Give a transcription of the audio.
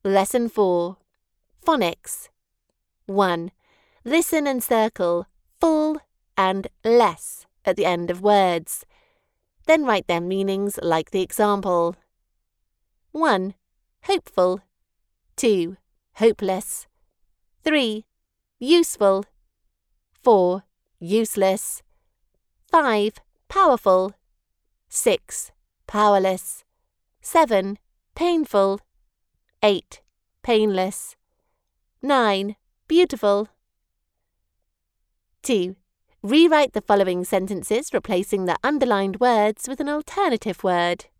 Lesson 4. Phonics. 1. Listen and circle full and less at the end of words. Then write their meanings like the example. 1. Hopeful. 2. Hopeless. 3. Useful. 4. Useless. 5. Powerful. 6. Powerless. 7. Painful. 8. Painless. 9. Beautiful. 2. Rewrite the following sentences, replacing the underlined words with an alternative word.